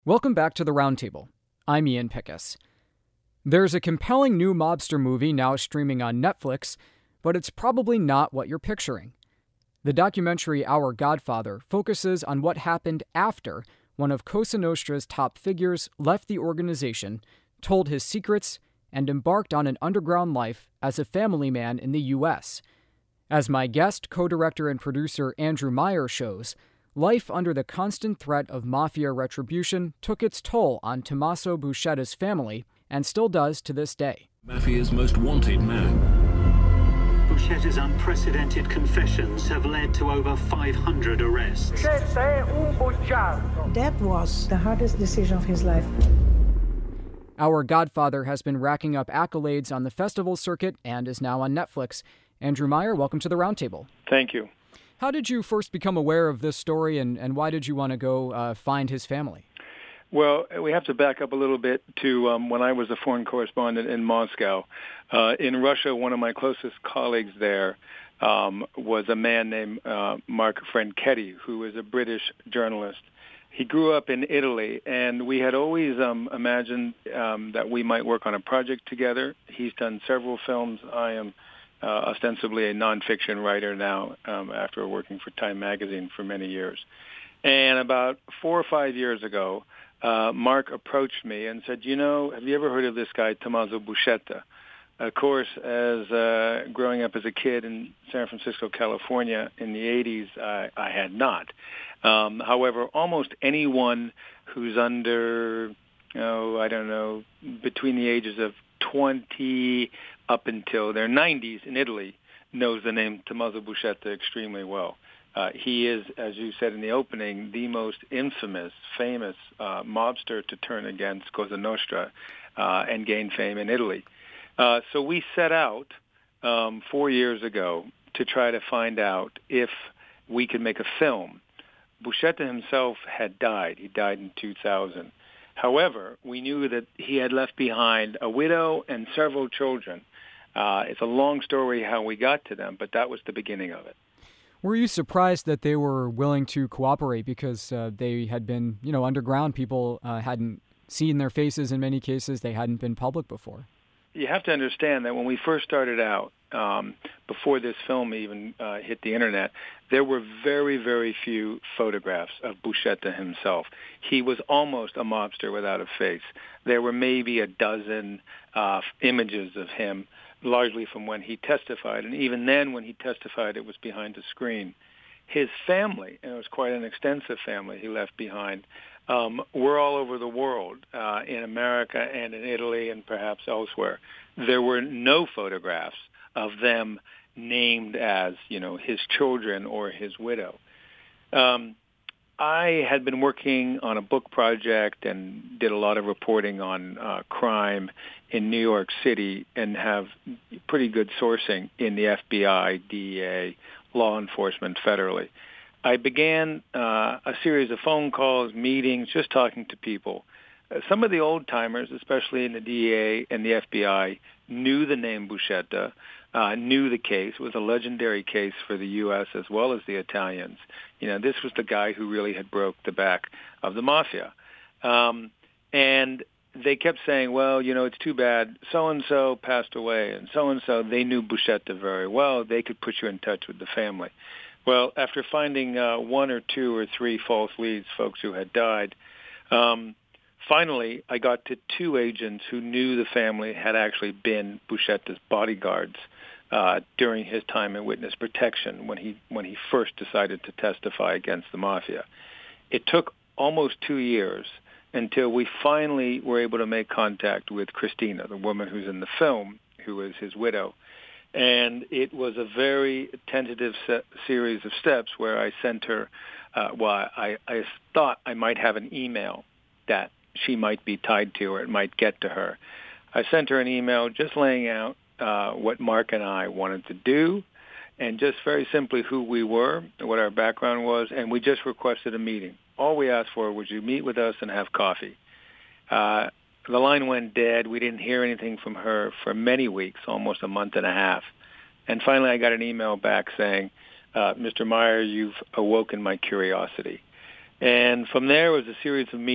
Welcome back to the Roundtable. I'm Ian Pickus. There's a compelling new mobster movie now streaming on Netflix, but it's probably not what you're picturing. The documentary Our Godfather focuses on what happened after one of Cosa Nostra's top figures left the organization, told his secrets, and embarked on an underground life as a family man in the U.S. As my guest, co-director and producer Andrew Meyer shows, life under the constant threat of mafia retribution took its toll on Tommaso Buscetta's family and still does to this day. Mafia's most wanted man. Buscetta's unprecedented confessions have led to over 500 arrests. That was the hardest decision of his life. Our Godfather has been racking up accolades on the festival circuit and is now on Netflix. Andrew Meyer, welcome to the Roundtable. Thank you. How did you first become aware of this story, and why did you want to go find his family? Well, we have to back up a little bit to when I was a foreign correspondent in Moscow. In Russia, one of my closest colleagues there was a man named Mark Franchetti, who was a British journalist. He grew up in Italy, and we had always imagined that we might work on a project together. He's done several films. I am ostensibly a nonfiction writer now after working for Time Magazine for many years. And about 4 or 5 years ago, Mark approached me and said, have you ever heard of this guy, Tommaso Buscetta? Of course, as growing up as a kid in San Francisco, California in the 80s, I had not. However, almost anyone who's under, between the ages of 20 up until their 90s in Italy knows the name Tommaso Buscetta extremely well. He is, as you said in the opening, the most infamous, famous mobster to turn against Cosa Nostra and gain fame in Italy. So we set out 4 years ago to try to find out if we could make a film. Buscetta himself had died. He died in 2000. However, we knew that he had left behind a widow and several children. It's a long story how we got to them, but that was the beginning of it. Were you surprised that they were willing to cooperate because they had been, underground? People hadn't seen their faces in many cases. They hadn't been public before. You have to understand that when we first started out, before this film even hit the Internet, there were very, very few photographs of Buscetta himself. He was almost a mobster without a face. There were maybe a dozen images of him, largely from when he testified. And even then, when he testified, it was behind a screen. His family, and it was quite an extensive family he left behind, were all over the world, in America and in Italy and perhaps elsewhere. There were no photographs of them named as, his children or his widow. I had been working on a book project and did a lot of reporting on crime in New York City and have pretty good sourcing in the FBI, DEA, law enforcement federally. I began a series of phone calls, meetings, just talking to people. Some of the old-timers, especially in the DEA and the FBI, knew the name Buscetta, knew the case. It was a legendary case for the U.S. as well as the Italians. This was the guy who really had broke the back of the mafia. And they kept saying, well, it's too bad. So-and-so passed away, and so-and-so, they knew Buscetta very well. They could put you in touch with the family. Well, after finding 1 or 2 or 3 false leads, folks who had died, finally I got to 2 agents who knew the family had actually been Buscetta's bodyguards during his time in witness protection when he first decided to testify against the mafia. It took almost 2 years until we finally were able to make contact with Christina, the woman who's in the film, who is his widow. And it was a very tentative series of steps where I sent her, I thought I might have an email that she might be tied to or it might get to her. I sent her an email just laying out what Mark and I wanted to do and just very simply who we were, what our background was, and we just requested a meeting. All we asked for was you meet with us and have coffee. The line went dead. We didn't hear anything from her for many weeks, almost a month and a half. And finally I got an email back saying, Mr. Meyer, you've awoken my curiosity. And from there was a series of meetings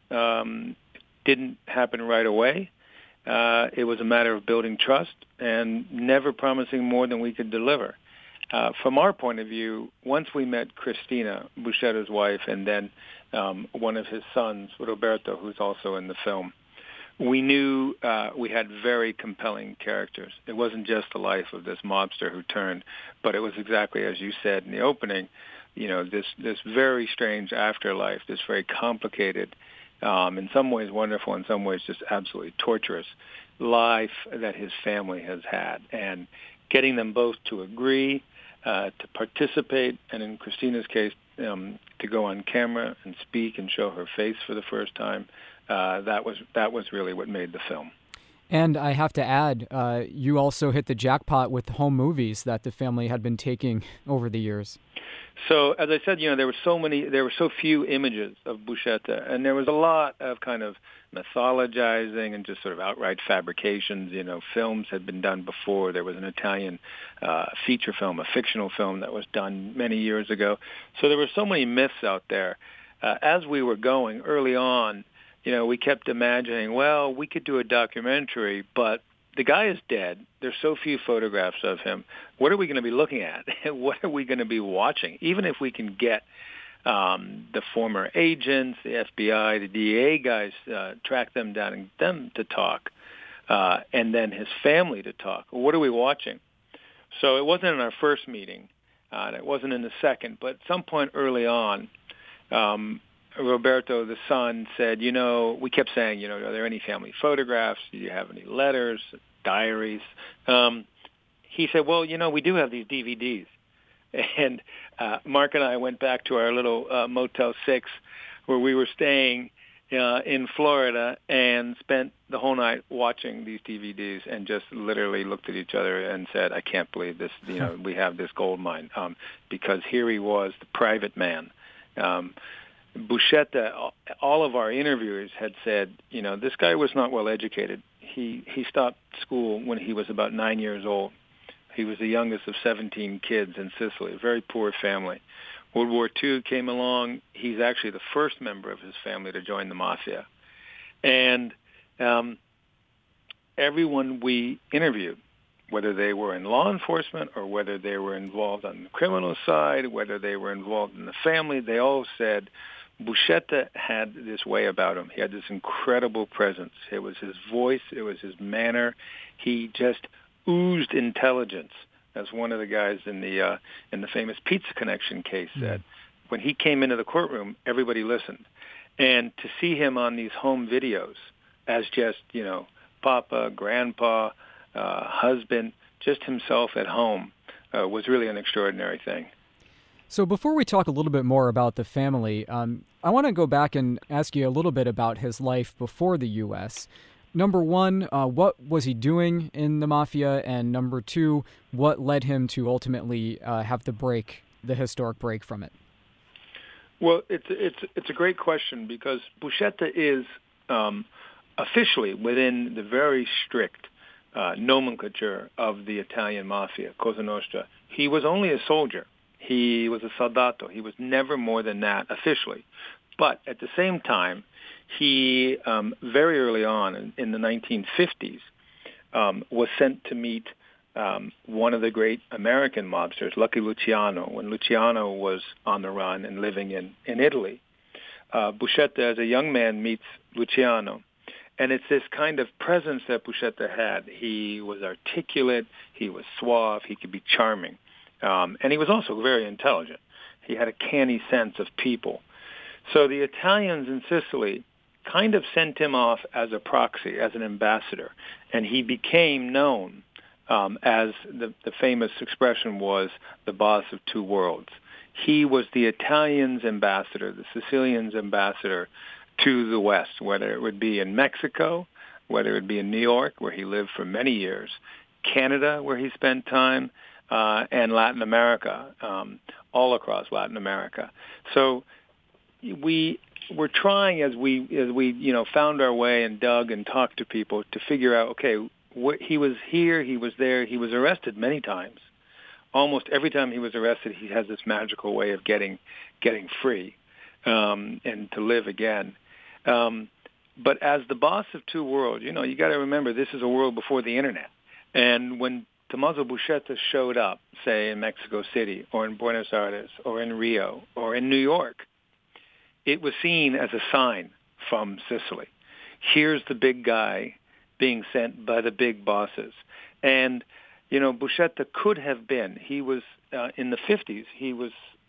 Didn't happen right away. It was a matter of building trust and never promising more than we could deliver. From our point of view, once we met Cristina, Buscetta's wife, and then one of his sons, Roberto, who's also in the film, we knew we had very compelling characters. It wasn't just the life of this mobster who turned, but it was exactly as you said in the opening, this very strange afterlife, this very complicated, in some ways wonderful, in some ways just absolutely torturous life that his family has had. And getting them both to agree, to participate, and in Cristina's case, to go on camera and speak and show her face for the first time, that was really what made the film. And I have to add, you also hit the jackpot with home movies that the family had been taking over the years. So, as I said, there were so few images of Buscetta, and there was a lot of kind of mythologizing and just sort of outright fabrications. Films had been done before. There was an Italian feature film, a fictional film that was done many years ago. So there were so many myths out there. As we were going early on, we kept imagining, well, we could do a documentary, but the guy is dead. There's so few photographs of him. What are we going to be looking at? What are we going to be watching? Even if we can get the former agents, the FBI, the DEA guys, track them down and get them to talk, and then his family to talk. What are we watching? So it wasn't in our first meeting, and it wasn't in the second, but at some point early on, Roberto, the son, said, we kept saying, are there any family photographs? Do you have any letters, diaries? He said, well, we do have these DVDs. And Mark and I went back to our little Motel 6 where we were staying in Florida and spent the whole night watching these DVDs and just literally looked at each other and said, I can't believe this, we have this gold mine, because here he was, the private man. Buscetta, all of our interviewers had said, this guy was not well educated. He stopped school when he was about 9 years old. He was the youngest of 17 kids in Sicily, a very poor family. World War II came along. He's actually the first member of his family to join the mafia. And everyone we interviewed, whether they were in law enforcement or whether they were involved on the criminal side, whether they were involved in the family, they all said Buscetta had this way about him. He had this incredible presence. It was his voice. It was his manner. He just oozed intelligence, as one of the guys in the famous Pizza Connection case said. When he came into the courtroom, everybody listened. And to see him on these home videos as just, papa, grandpa, husband, just himself at home, was really an extraordinary thing. So before we talk a little bit more about the family, I want to go back and ask you a little bit about his life before the U.S. Number one, what was he doing in the mafia? And number two, what led him to ultimately have the historic break from it? Well, it's a great question because Buscetta is officially within the very strict nomenclature of the Italian mafia, Cosa Nostra. He was only a soldier. He was a soldato. He was never more than that officially. But at the same time, he very early on in the 1950s was sent to meet one of the great American mobsters, Lucky Luciano, when Luciano was on the run and living in Italy. Buscetta, as a young man, meets Luciano. And it's this kind of presence that Buscetta had. He was articulate. He was suave. He could be charming. And he was also very intelligent. He had a canny sense of people. So the Italians in Sicily kind of sent him off as a proxy, as an ambassador. And he became known as the famous expression was, the boss of two worlds. He was the Italians' ambassador, the Sicilians' ambassador to the West, whether it would be in Mexico, whether it would be in New York, where he lived for many years, Canada, where he spent time, and Latin America, all across Latin America. So we were trying as we found our way and dug and talked to people to figure out, okay, he was here, he was there, he was arrested many times. Almost every time he was arrested, he has this magical way of getting free and to live again. But as the boss of two worlds, you got to remember this is a world before the internet. And when Tommaso Buscetta showed up, say in Mexico City or in Buenos Aires or in Rio or in New York, it was seen as a sign from Sicily. Here's the big guy being sent by the big bosses. And, Buscetta could have been. He was, in the 50s, he was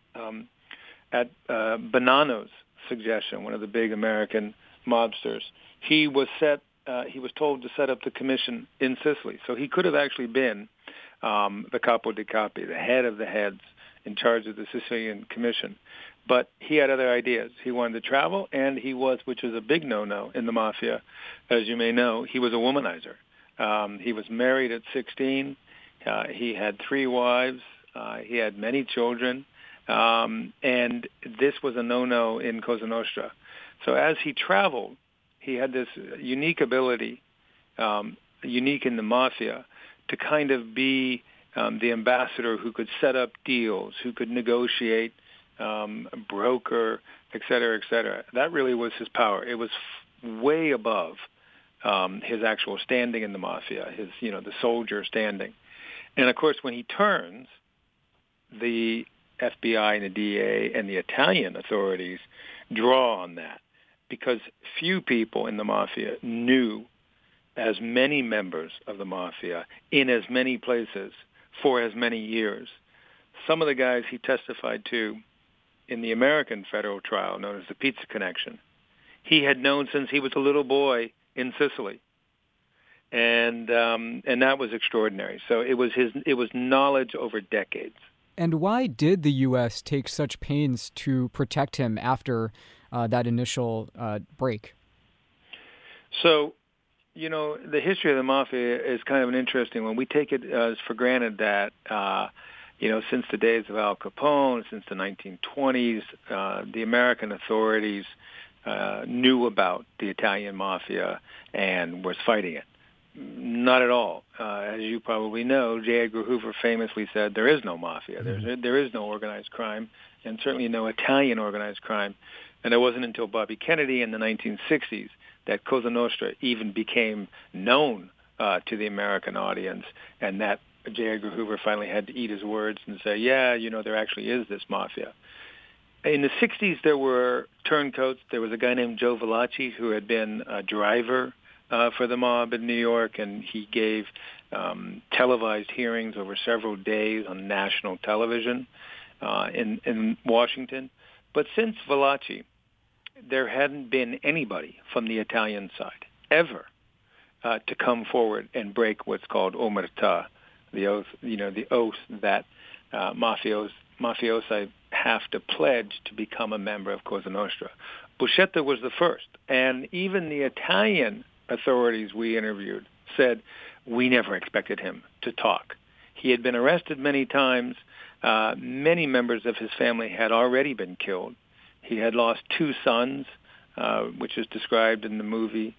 at Bonanno's suggestion, one of the big American mobsters. He was told to set up the commission in Sicily. So he could have actually been the capo di capi, the head of the heads in charge of the Sicilian commission. But he had other ideas. He wanted to travel, and which was a big no-no in the mafia, as you may know, he was a womanizer. He was married at 16. He had 3 wives. He had many children. And this was a no-no in Cosa Nostra. So as he traveled, he had this unique ability, unique in the mafia, to kind of be the ambassador who could set up deals, who could negotiate, broker, et cetera, et cetera. That really was his power. It was way above his actual standing in the mafia, the soldier standing. And, of course, when he turns, the FBI and the DEA and the Italian authorities draw on that because few people in the mafia knew as many members of the mafia in as many places for as many years. Some of the guys he testified to in the American federal trial known as the Pizza Connection, he had known since he was a little boy in Sicily. And that was extraordinary. So it was knowledge over decades. And why did the U.S. take such pains to protect him after that initial break? So, the history of the mafia is kind of an interesting one. We take it as for granted that, since the days of Al Capone, since the 1920s, the American authorities knew about the Italian mafia and was fighting it. Not at all. As you probably know, J. Edgar Hoover famously said, there is no mafia. There is no organized crime, and certainly no Italian organized crime. And it wasn't until Bobby Kennedy in the 1960s that Cosa Nostra even became known to the American audience, and that J. Edgar Hoover finally had to eat his words and say, there actually is this mafia. In the 60s, there were turncoats. There was a guy named Joe Valachi who had been a driver for the mob in New York, and he gave televised hearings over several days on national television in Washington. But since Valachi, there hadn't been anybody from the Italian side ever to come forward and break what's called omertà, the oath, the oath that mafiosi have to pledge to become a member of Cosa Nostra. Buscetta was the first, and even the Italian authorities we interviewed said we never expected him to talk. He had been arrested many times. Many members of his family had already been killed. He had lost 2 sons, which is described in the movie,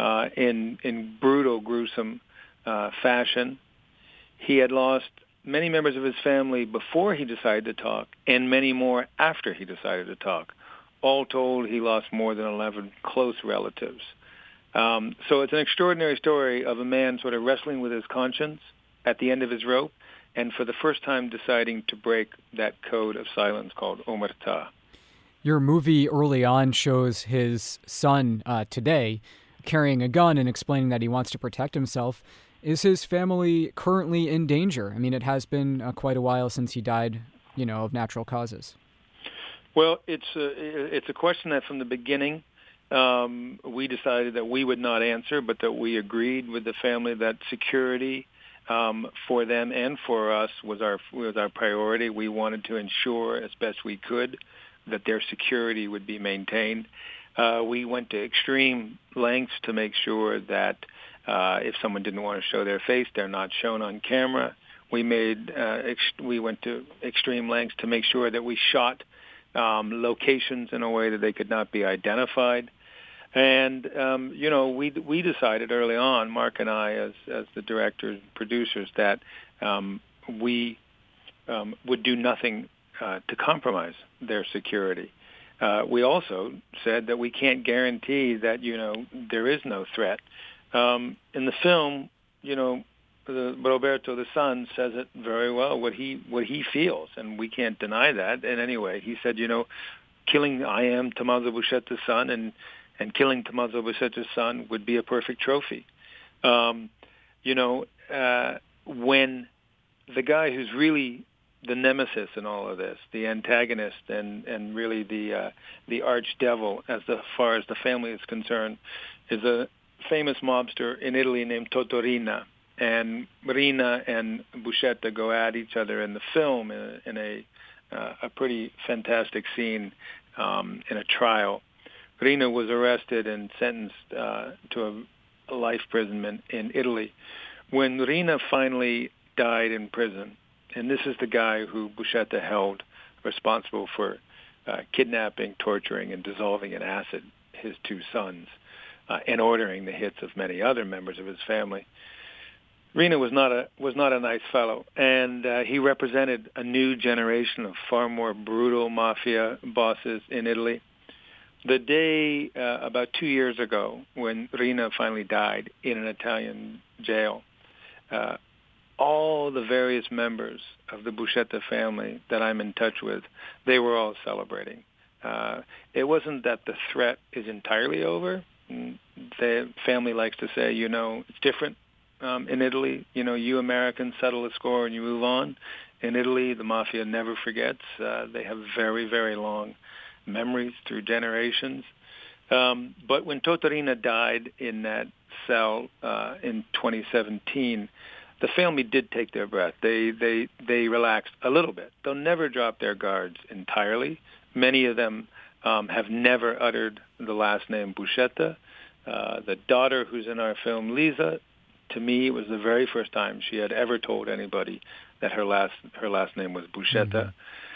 in brutal, gruesome fashion. He had lost many members of his family before he decided to talk, and many more after he decided to talk. All told, he lost more than 11 close relatives. So it's an extraordinary story of a man sort of wrestling with his conscience at the end of his rope, and for the first time deciding to break that code of silence called omertà. Your movie early on shows his son today carrying a gun and explaining that he wants to protect himself. Is his family currently in danger? I mean, it has been quite a while since he died, of natural causes. Well, it's a question that from the beginning we decided that we would not answer, but that we agreed with the family that security for them and for us was our priority. We wanted to ensure as best we could that their security would be maintained. We went to extreme lengths to make sure that if someone didn't want to show their face, they're not shown on camera. We went to extreme lengths to make sure that we shot locations in a way that they could not be identified. And, we decided early on, Mark and I, as the directors and producers, that we would do nothing to compromise their security. We also said that we can't guarantee that, there is no threat. In the film, Roberto, the son, says it very well, what he feels, and we can't deny that in any way. He said, I am Tommaso Buscetta's son, and killing Tommaso Buscetta's son would be a perfect trophy. When the guy who's really the nemesis in all of this, the antagonist, and really the arch devil, as far as the family is concerned, is a famous mobster in Italy named Toto Riina. And Riina and Buscetta go at each other in the film in a pretty fantastic scene in a trial. Riina was arrested and sentenced to a life imprisonment in Italy. When Riina finally died in prison, and this is the guy who Buscetta held responsible for kidnapping, torturing, and dissolving in acid his two sons, and ordering the hits of many other members of his family. Riina was not a nice fellow, and he represented a new generation of far more brutal mafia bosses in Italy. The day about 2 years ago, when Riina finally died in an Italian jail, all the various members of the Buscetta family that I'm in touch with, they were all celebrating. It wasn't that the threat is entirely over. The family likes to say, it's different in Italy. You Americans settle the score and you move on. In Italy, the mafia never forgets. They have very, very long memories through generations. But when Toto Riina died in that cell in 2017, the family did take their breath. They relaxed a little bit. They'll never drop their guards entirely. Many of them have never uttered the last name Buscetta. The daughter who's in our film, Lisa, to me, it was the very first time she had ever told anybody that her last name was Buscetta.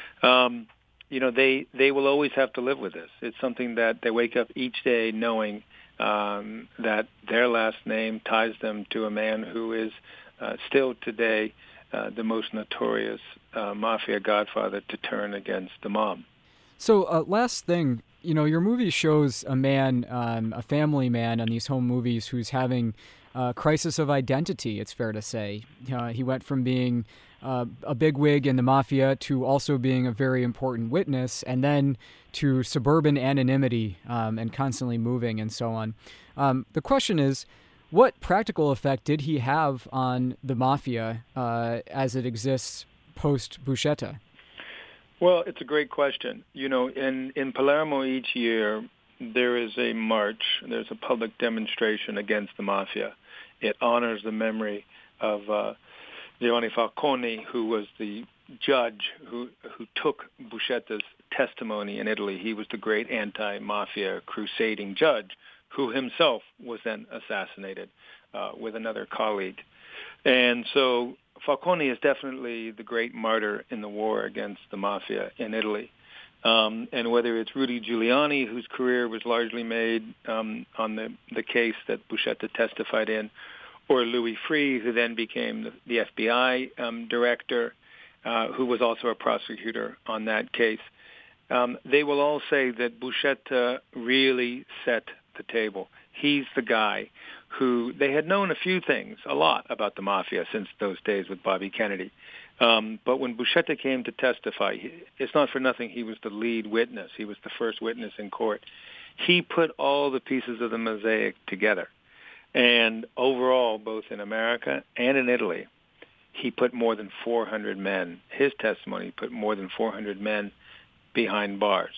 Mm-hmm. They will always have to live with this. It's something that they wake up each day knowing that their last name ties them to a man who is still today the most notorious mafia godfather to turn against the mob. So last thing, your movie shows a man, a family man on these home movies who's having a crisis of identity, it's fair to say. He went from being a bigwig in the mafia to also being a very important witness, and then to suburban anonymity and constantly moving and so on. The question is, what practical effect did he have on the mafia as it exists post-Buscetta? Well, it's a great question. In Palermo each year, there is a march, there's a public demonstration against the mafia. It honors the memory of Giovanni Falcone, who was the judge who took Buscetta's testimony in Italy. He was the great anti-mafia crusading judge who himself was then assassinated with another colleague. And so Falcone is definitely the great martyr in the war against the mafia in Italy. And whether it's Rudy Giuliani, whose career was largely made on the case that Buscetta testified in, or Louis Freeh, who then became the FBI director, who was also a prosecutor on that case, they will all say that Buscetta really set the table. He's the guy who, they had known a lot about the mafia since those days with Bobby Kennedy. But when Buscetta came to testify, it's not for nothing he was the lead witness. He was the first witness in court. He put all the pieces of the mosaic together. And overall, both in America and in Italy, he put more than 400 men, his testimony put more than 400 men behind bars,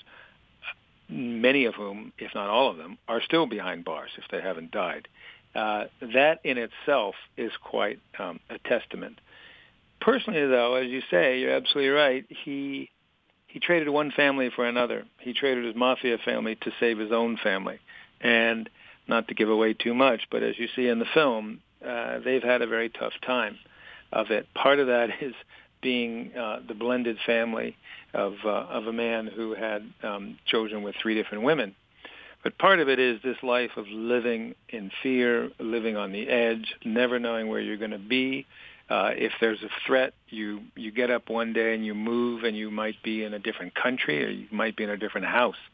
many of whom, if not all of them, are still behind bars if they haven't died. That in itself is quite a testament. Personally, though, as you say, you're absolutely right. He traded one family for another. He traded his mafia family to save his own family. And not to give away too much, but as you see in the film, they've had a very tough time of it. Part of that is being the blended family of a man who had children with 3 different women. But part of it is this life of living in fear, living on the edge, never knowing where you're going to be. If there's a threat, you get up one day and you move, and you might be in a different country, or you might be in a different house.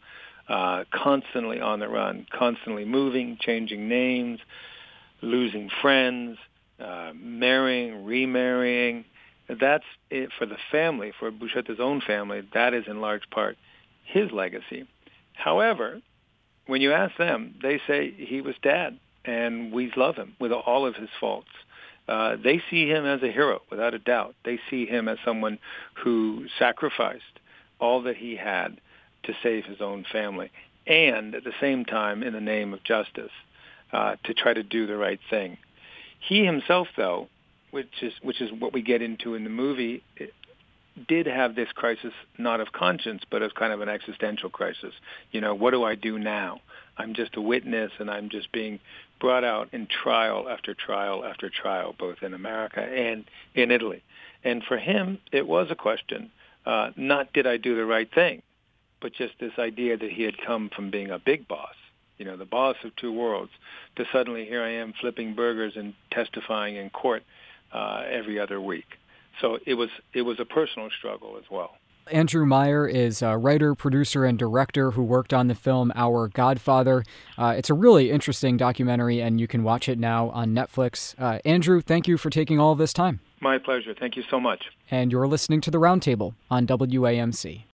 constantly on the run, constantly moving, changing names, losing friends, marrying, remarrying. That's it for the family, for Buscetta's own family. That is in large part his legacy. However, when you ask them, they say he was Dad, and we love him with all of his faults. They see him as a hero, without a doubt. They see him as someone who sacrificed all that he had to save his own family, and at the same time, in the name of justice, to try to do the right thing. He himself, though, which is what we get into in the movie, did have this crisis, not of conscience, but of kind of an existential crisis. What do I do now? I'm just a witness, and I'm just being brought out in trial after trial after trial, both in America and in Italy. And for him, it was a question, not did I do the right thing, but just this idea that he had come from being a big boss, the boss of two worlds, to suddenly here I am flipping burgers and testifying in court every other week. So it was a personal struggle as well. Andrew Meyer is a writer, producer, and director who worked on the film Our Godfather. It's a really interesting documentary, and you can watch it now on Netflix. Andrew, thank you for taking all of this time. My pleasure. Thank you so much. And you're listening to The Roundtable on WAMC.